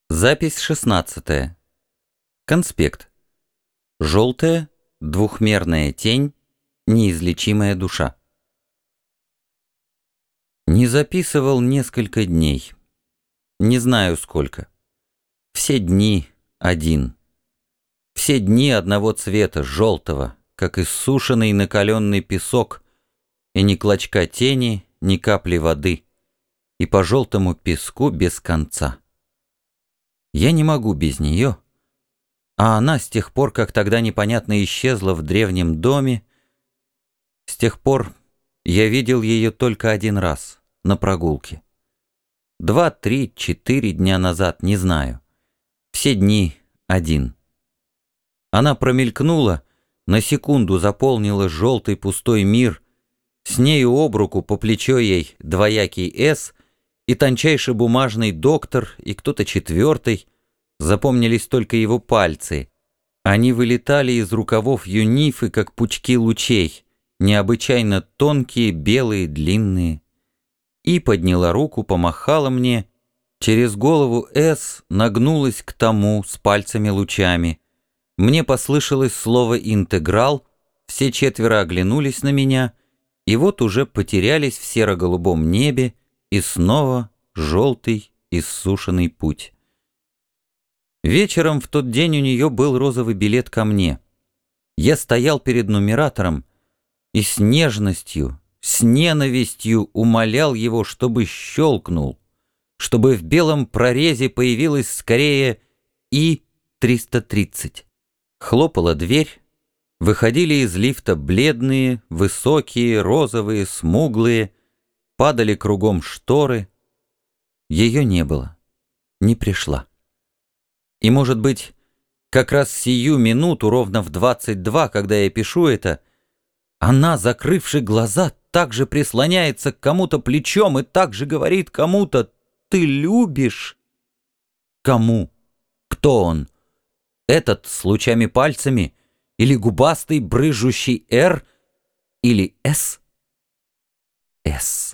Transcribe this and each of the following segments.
Запись 16. Конспект. Желтая, двухмерная тень, неизлечимая душа. Не записывал несколько дней. Не знаю сколько. Все дни один. Все дни одного цвета, желтого, как иссушенный накаленный песок, и ни клочка тени, ни капли воды, и по желтому песку без конца. Я не могу без нее, а она с тех пор, как тогда непонятно исчезла в древнем доме, с тех пор я видел ее только один раз, на прогулке. 2, 3, 4 дня назад, не знаю. Все дни один. Она промелькнула, на секунду заполнила желтый пустой мир, с нею об руку по плечо ей двоякий «С», и тончайший бумажный доктор, и кто-то четвертый. Запомнились только его пальцы. Они вылетали из рукавов юнифы, как пучки лучей, необычайно тонкие, белые, длинные. И подняла руку, помахала мне. Через голову «С» нагнулась к тому с пальцами-лучами. Мне послышалось слово «интеграл», все четверо оглянулись на меня, и вот уже потерялись в серо-голубом небе, и снова желтый, иссушенный путь. Вечером в тот день у нее был розовый билет ко мне. Я стоял перед нумератором и с нежностью, с ненавистью умолял его, чтобы щелкнул, чтобы в белом прорезе появилось скорее И-330. Хлопала дверь, выходили из лифта бледные, высокие, розовые, смуглые, падали кругом шторы. Ее не было, не пришла. И, может быть, как раз сию минуту, ровно в 22, когда я пишу это, она, закрывши глаза, также прислоняется к кому-то плечом и также говорит кому-то: «Ты любишь?» Кому? Кто он? Этот с лучами пальцами? Или губастый, брызжущий «Р»? Или «С»? «С».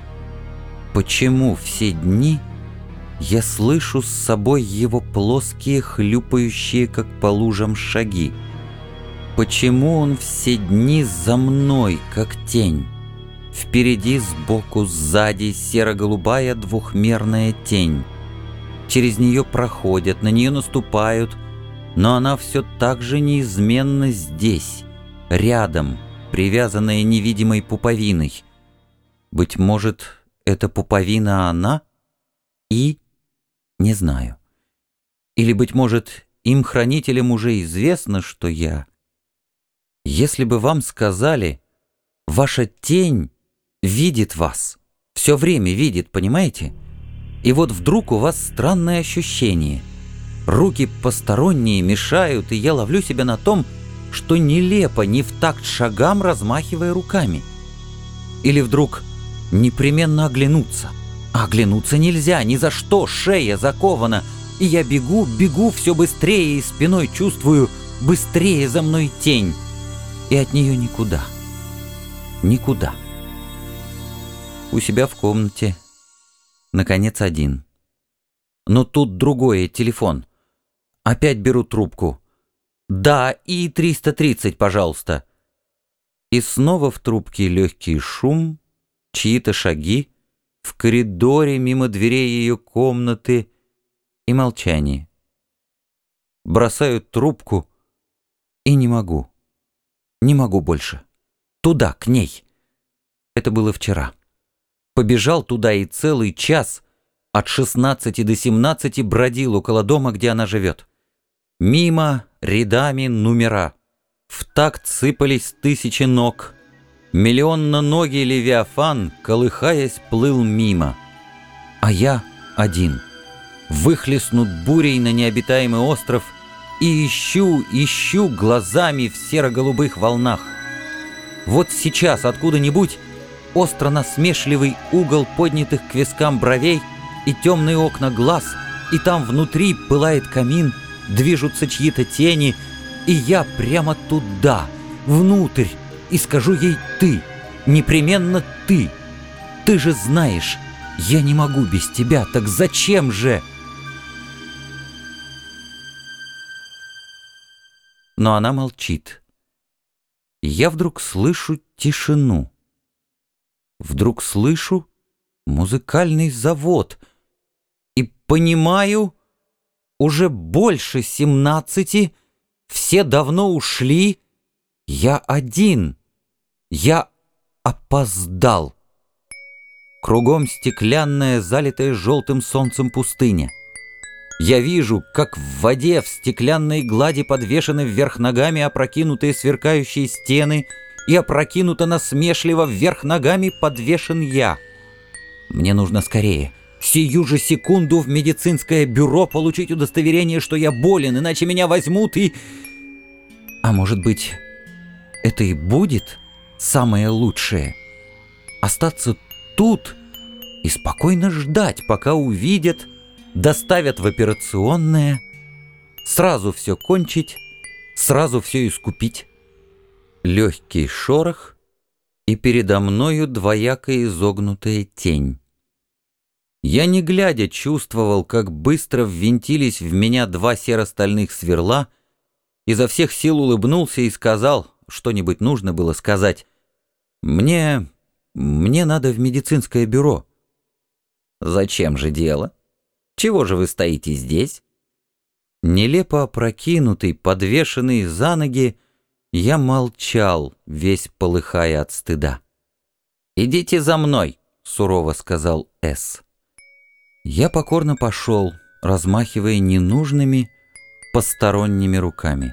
Почему все дни я слышу с собой его плоские, хлюпающие, как по лужам, шаги? Почему он все дни за мной, как тень? Впереди, сбоку, сзади серо-голубая двухмерная тень. Через нее проходят, на нее наступают, но она все так же неизменно здесь, рядом, привязанная невидимой пуповиной. Быть может, это пуповина она? И? Не знаю. Или, быть может, им, хранителям, уже известно, что я. Если бы вам сказали, ваша тень видит вас, все время видит, понимаете? И вот вдруг у вас странное ощущение. Руки посторонние мешают, и я ловлю себя на том, что нелепо, не в такт шагам, размахивая руками. Или вдруг непременно оглянуться. А оглянуться нельзя, ни за что, шея закована. И я бегу, бегу все быстрее, и спиной чувствую быстрее за мной тень. И от нее никуда. Никуда. У себя в комнате. Наконец один. Но тут другое, телефон. Опять беру трубку. «Да, И-330, пожалуйста». И снова в трубке легкий шум, чьи-то шаги, в коридоре мимо дверей ее комнаты и молчание. Бросаю трубку и не могу. Не могу больше. Туда, к ней. Это было вчера. Побежал туда и целый час от 16 до 17 бродил около дома, где она живет. Мимо рядами номера. В такт сыпались тысячи ног. Миллионноногий левиафан, колыхаясь, плыл мимо. А я один. Выхлестнут бурей на необитаемый остров и ищу глазами в серо-голубых волнах. Вот сейчас откуда-нибудь остро-насмешливый угол поднятых к вискам бровей и темные окна глаз, и там внутри пылает камин, движутся чьи-то тени, и я прямо туда, внутрь, и скажу ей: «Ты, непременно ты. Ты же знаешь, я не могу без тебя, так зачем же?» но она молчит. Я вдруг слышу тишину. Вдруг слышу музыкальный завод и понимаю, уже больше 17, все давно ушли, я один, я опоздал. Кругом стеклянная, залитая желтым солнцем пустыня. Я вижу, как в воде в стеклянной глади подвешены вверх ногами опрокинутые сверкающие стены, и опрокинуто насмешливо вверх ногами подвешен я. Мне нужно скорее, сию же секунду в медицинское бюро получить удостоверение, что я болен, иначе меня возьмут и... А может быть, это и будет самое лучшее? Остаться тут и спокойно ждать, пока увидят, доставят в операционное, сразу все кончить, сразу все искупить. Легкий шорох, и передо мною двояко изогнутая тень. Я, не глядя, чувствовал, как быстро ввинтились в меня два серо-стальных сверла, изо всех сил улыбнулся и сказал, что-нибудь нужно было сказать: «Мне надо в медицинское бюро». «Зачем же дело? Чего же вы стоите здесь?» Нелепо опрокинутый, подвешенный за ноги, я молчал, весь полыхая от стыда. «Идите за мной», — сурово сказал С. Я покорно пошел, размахивая ненужными, посторонними руками.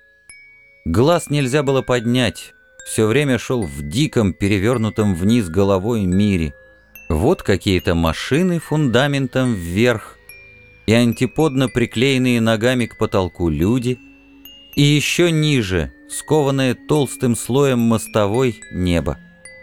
Глаз нельзя было поднять, все время шел в диком, перевернутом вниз головой мире. Вот какие-то машины фундаментом вверх, и антиподно приклеенные ногами к потолку люди, и еще ниже, скованное толстым слоем мостовой, небо.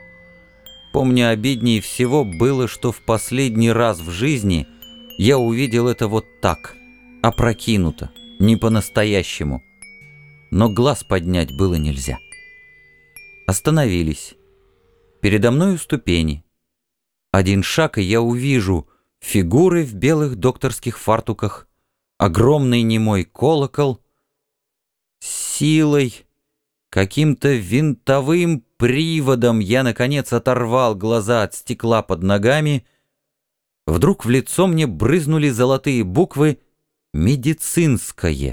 Помню, обиднее всего было, что в последний раз в жизни я увидел это вот так, опрокинуто, не по-настоящему. Но глаз поднять было нельзя. Остановились. Передо мною ступени. Один шаг, и я увижу фигуры в белых докторских фартуках, огромный немой колокол. Силой, каким-то винтовым приводом я, наконец, оторвал глаза от стекла под ногами. Вдруг в лицо мне брызнули золотые буквы «Медицинское».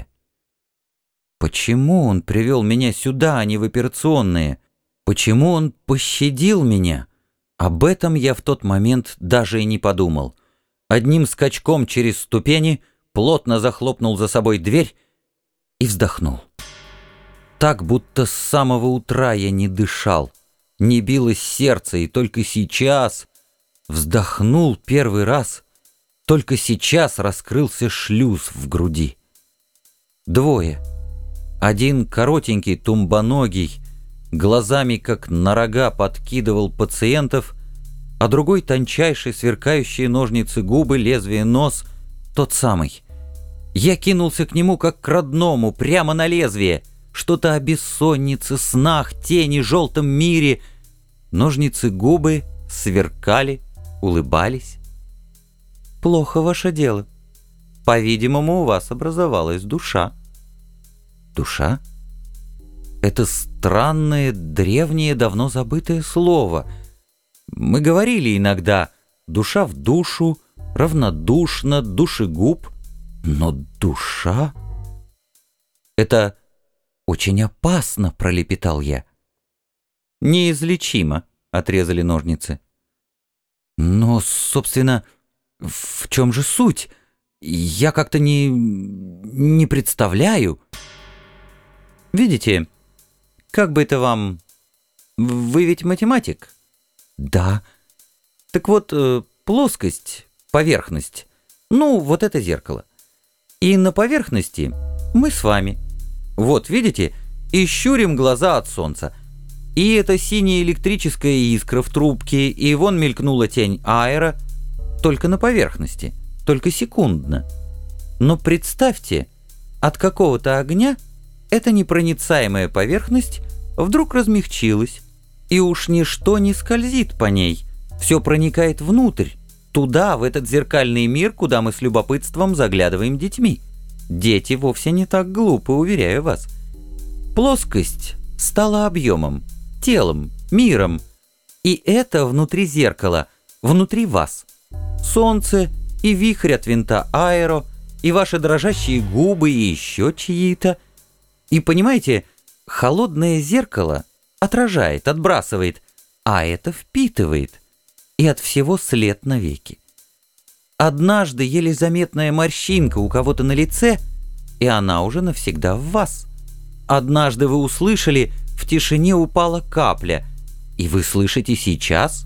Почему он привел меня сюда, а не в операционные? Почему он пощадил меня? Об этом я в тот момент даже и не подумал. Одним скачком через ступени плотно захлопнул за собой дверь и вздохнул. Так, будто с самого утра я не дышал, не билось сердце, и только сейчас вздохнул первый раз, только сейчас раскрылся шлюз в груди. Двое. Один коротенький, тумбоногий, глазами как на рога подкидывал пациентов, а другой тончайший, сверкающие ножницы губы, лезвие нос, тот самый. Я кинулся к нему как к родному, прямо на лезвие. Что-то о бессоннице, снах, тени, желтом мире. Ножницы губы сверкали, улыбались. «Плохо ваше дело. По-видимому, у вас образовалась душа». «Душа?» Это странное, древнее, давно забытое слово. Мы говорили иногда «душа в душу», «равнодушно», «душегуб». Но душа? Это очень опасно, пролепетал я. Неизлечимо, отрезали ножницы. Но, собственно, в чем же суть? Я как-то не представляю. Видите, как бы это вам... Вы ведь математик? Да. Так вот, плоскость, поверхность, ну, вот это зеркало. И на поверхности мы с вами. Вот, видите, и щурим глаза от солнца. И эта синяя электрическая искра в трубке, и вон мелькнула тень аэро, только на поверхности, только секундно. Но представьте, от какого-то огня эта непроницаемая поверхность вдруг размягчилась, и уж ничто не скользит по ней, все проникает внутрь, туда, в этот зеркальный мир, куда мы с любопытством заглядываем детьми. Дети вовсе не так глупы, уверяю вас. Плоскость стала объемом, телом, миром. И это внутри зеркала, внутри вас. Солнце и вихрь от винта аэро, и ваши дрожащие губы, и еще чьи-то. И понимаете, холодное зеркало отражает, отбрасывает, а это впитывает. И от всего след навеки. Однажды еле заметная морщинка у кого-то на лице, и она уже навсегда в вас. Однажды вы услышали, в тишине упала капля, и вы слышите сейчас?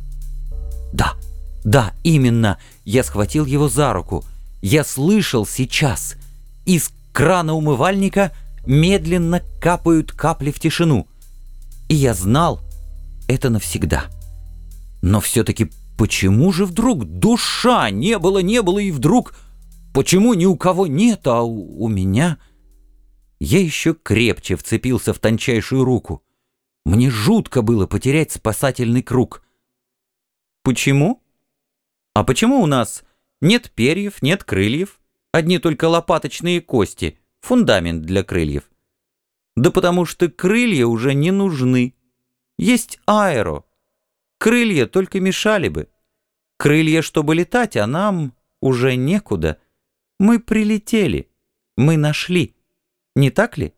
Да, именно, я схватил его за руку. Я слышал сейчас. Из крана умывальника медленно капают капли в тишину. И я знал, это навсегда. Но все-таки почему же вдруг душа не было, и вдруг... Почему ни у кого нет, а у меня... Я еще крепче вцепился в тончайшую руку. Мне жутко было потерять спасательный круг. Почему? А почему у нас нет перьев, нет крыльев, одни только лопаточные кости, фундамент для крыльев? Да потому что крылья уже не нужны. Есть аэро. Крылья только мешали бы. Крылья, чтобы летать, а нам уже некуда. Мы прилетели, мы нашли. Не так ли?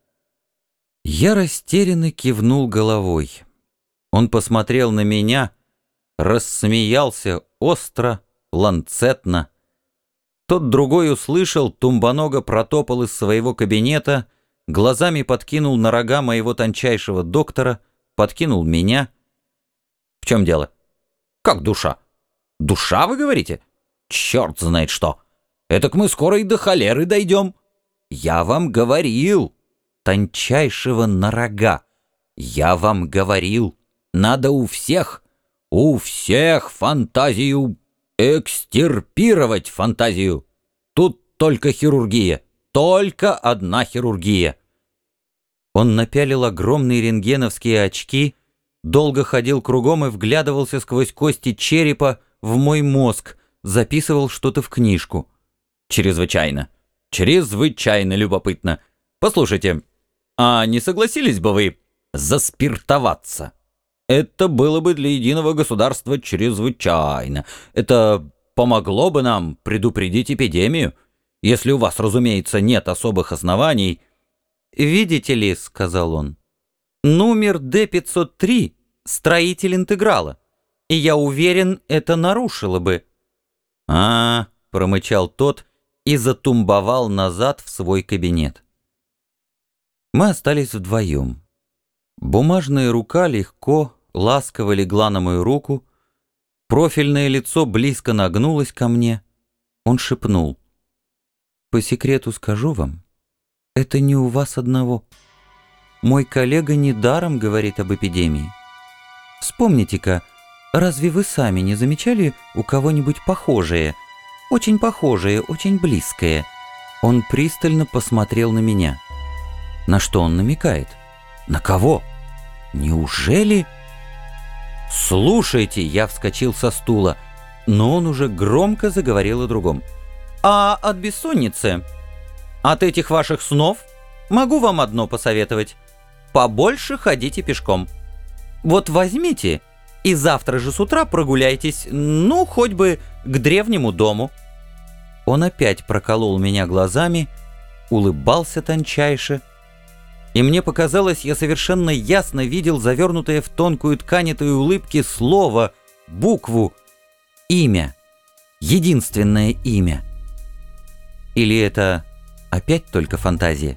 Я растерянно кивнул головой. Он посмотрел на меня, рассмеялся остро, ланцетно. Тот другой услышал, тумбоного протопал из своего кабинета, глазами подкинул на рога моего тончайшего доктора, подкинул меня. В чем дело? Как душа? Душа, вы говорите? Черт знает что. Этак мы скоро и до холеры дойдем. Я вам говорил, тончайшего на рога. Я вам говорил, надо у всех фантазию, экстирпировать фантазию. Тут только хирургия, только одна хирургия. Он напялил огромные рентгеновские очки, долго ходил кругом и вглядывался сквозь кости черепа в мой мозг, записывал что-то в книжку. Чрезвычайно любопытно. Послушайте, а не согласились бы вы заспиртоваться? Это было бы для единого государства чрезвычайно. Это помогло бы нам предупредить эпидемию, если у вас, разумеется, нет особых оснований. «Видите ли, — сказал он, — номер Д-503 — строитель интеграла, и я уверен, это нарушило бы». Промычал тот и затумбовал назад в свой кабинет. Мы остались вдвоем. Бумажная рука легко, ласково легла на мою руку, профильное лицо близко нагнулось ко мне. Он шепнул: «По секрету скажу вам, это не у вас одного. Мой коллега недаром говорит об эпидемии. Вспомните-ка, разве вы сами не замечали у кого-нибудь похожее, очень близкое?» Он пристально посмотрел на меня. На что он намекает? На кого? Неужели... «Слушайте!» — я вскочил со стула, но он уже громко заговорил о другом. «А от бессонницы? От этих ваших снов могу вам одно посоветовать. Побольше ходите пешком. Вот возьмите и завтра же с утра прогуляйтесь, ну, хоть бы к древнему дому». Он опять проколол меня глазами, улыбался тончайше, и мне показалось, я совершенно ясно видел завернутое в тонкую ткань этой улыбки слово, букву, имя, единственное имя. Или это опять только фантазия?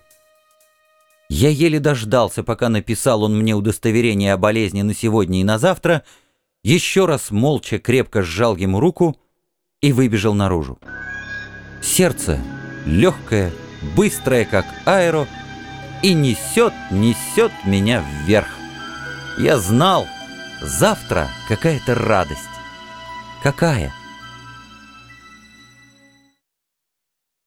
Я еле дождался, пока написал он мне удостоверение о болезни на сегодня и на завтра, еще раз молча крепко сжал ему руку и выбежал наружу. Сердце легкое, быстрое, как аэро, и несет меня вверх. Я знал, завтра какая-то радость. Какая?